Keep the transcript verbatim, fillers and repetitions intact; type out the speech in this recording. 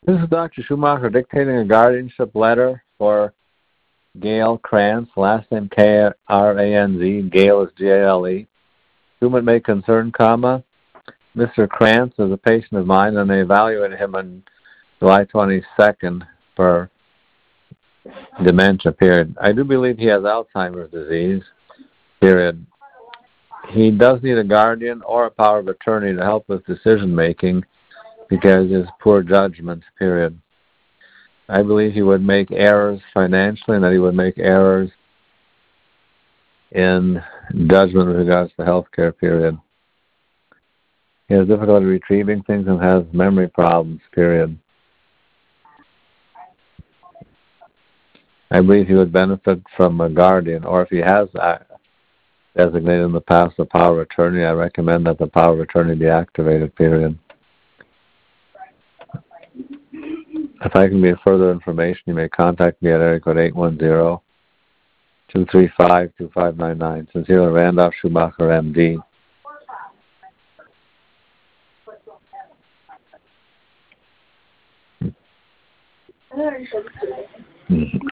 This is Doctor Schumacher dictating a guardianship letter for Gail Kranz, last name K R A N Z. Gail is G A L E. Whom it may concern, comma, Mister Kranz is a patient of mine, and I evaluated him on July twenty-second for dementia, period. I do believe he has Alzheimer's disease, period. He does need a guardian or a power of attorney to help with decision-making because of his poor judgment, period. I believe he would make errors financially and that he would make errors in judgment with regards to health care, period. He has difficulty retrieving things and has memory problems, period. I believe he would benefit from a guardian, or if he has designated in the past a power of attorney, I recommend that the power of attorney be activated, period. If I can be further information, you may contact me at area code eight one zero, two three five, two five nine nine. Sincerely, Randolph Schumacher, M D.